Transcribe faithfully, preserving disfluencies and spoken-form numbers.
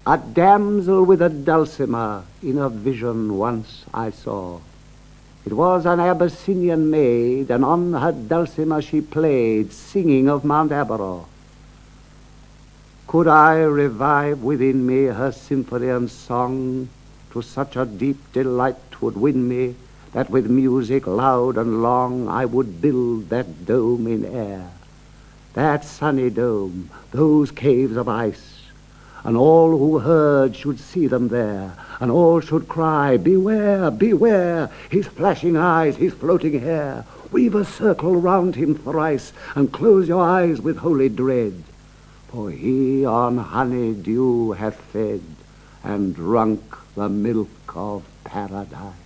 A damsel with a dulcimer in a vision once I saw. It was an Abyssinian maid, and on her dulcimer she played, singing of Mount Abaroth. Could I revive within me her symphony and song, to such a deep delight 'twould win me, that with music loud and long I would build that dome in air, that sunny dome, those caves of ice, and all who heard should see them there, and all should cry, beware, beware, his flashing eyes, his floating hair, weave a circle round him thrice, and close your eyes with holy dread, for he on honey dew hath fed, and drunk the milk of paradise.